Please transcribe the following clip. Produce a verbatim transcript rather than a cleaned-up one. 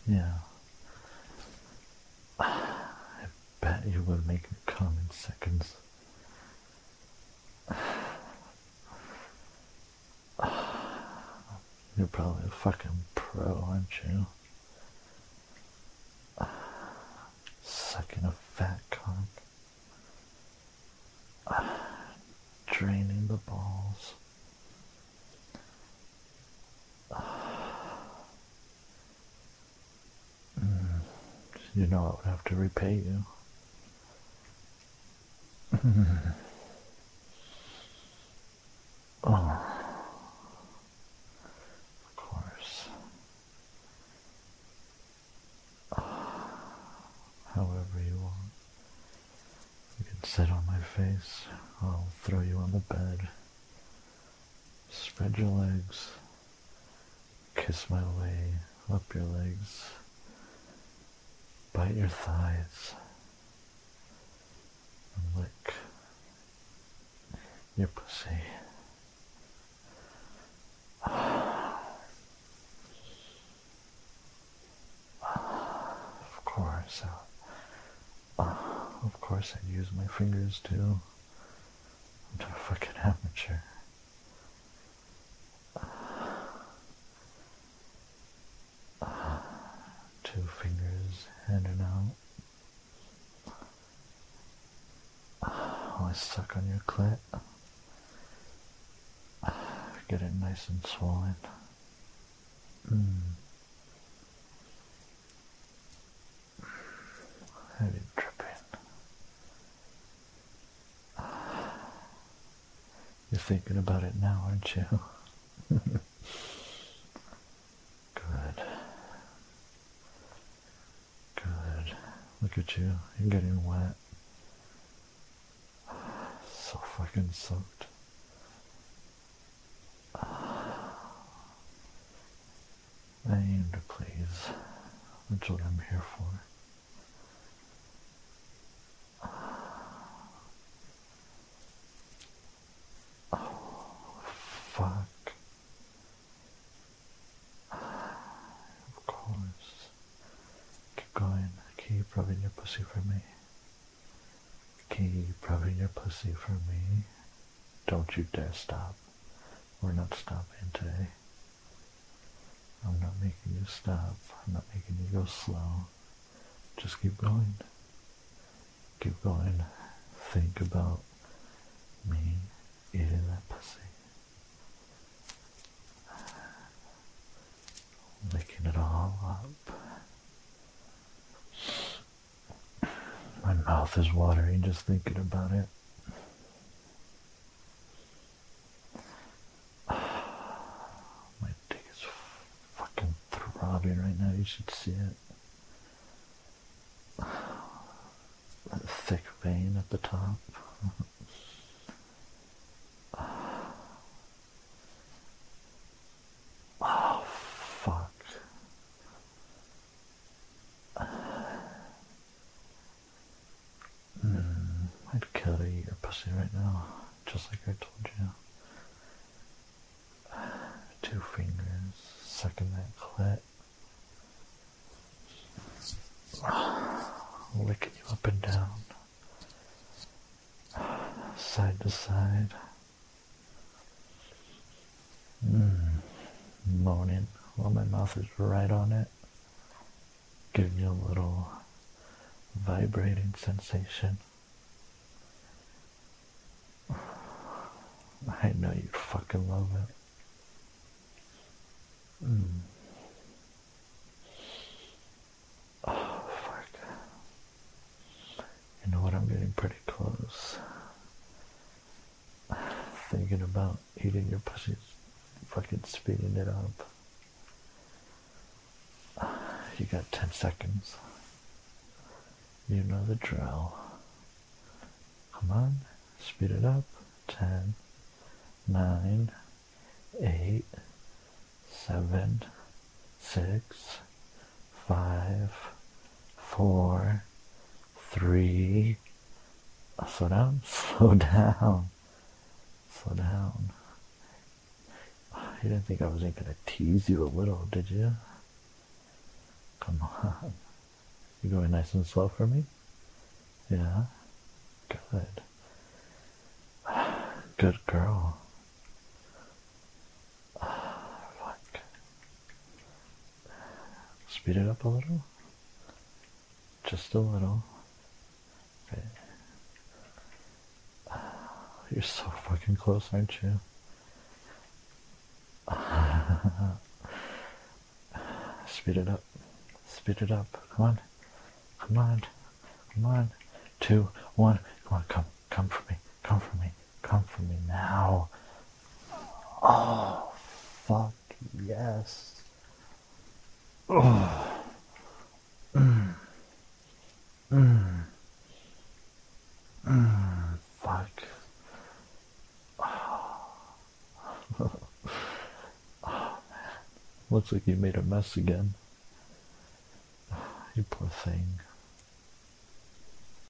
Yeah. I bet you would make me come in seconds. You're probably a fucking pro, aren't you? Sucking a fat cock. Draining the balls. Mm. You know I would have to repay you. Oh, of course. However you want. You can sit on my face. I'll throw you on the bed. Spread your legs. Kiss my way up your legs. Bite your thighs. And lick your pussy. Of course, uh, of course I'd use my fingers too. I'm not a fucking amateur. Uh, two fingers in and out. Uh, I suck on your clit. Uh, get it nice and swollen. Mm. Heavy dripping. You're thinking about it now, aren't you? Good. Good. Look at you. You're getting wet. So fucking soaked. I aim to please. That's what I'm here for. Oh, fuck. Of course. Keep going. Keep rubbing your pussy for me. Keep rubbing your pussy for me. Don't you dare stop. We're not stopping today. I'm not making you stop. I'm not making you go slow. Just keep going. Keep going. Think about me eating that pussy. Licking it all up. My mouth is watering just thinking about it. My dick is fucking throbbing right now. You should see it. That thick vein at the top. Oh, fuck. Mm, I'd kill to eat your pussy right now, just like I told you. Two fingers, sucking that clit. Licking you up and down. Side to side. Mm, moaning while my mouth is right on it. Giving you a little vibrating sensation. I know you'd fucking love it. Mm. Oh, fuck. You know what? I'm getting pretty close. Thinking about eating your pussy, fucking speeding it up. You got ten seconds. You know the drill. Come on, speed it up. Ten, nine, eight, seven, six, five, four, three. Oh, slow down, slow down, slow down. You didn't think I wasn't gonna tease you a little, did you? Come on. You going nice and slow for me? Yeah? Good. Good girl. Fuck. Speed it up a little? Just a little. Okay. You're so fucking close, aren't you? Speed it up. Speed it up. Come on. Come on. Come on. Two, one. Come on, come. Come for me. Come for me. Come for me now. Oh, fuck yes. Oh. Mm. Mm. Mm. Fuck. Oh. Oh, man. Looks like you made a mess again. You poor thing.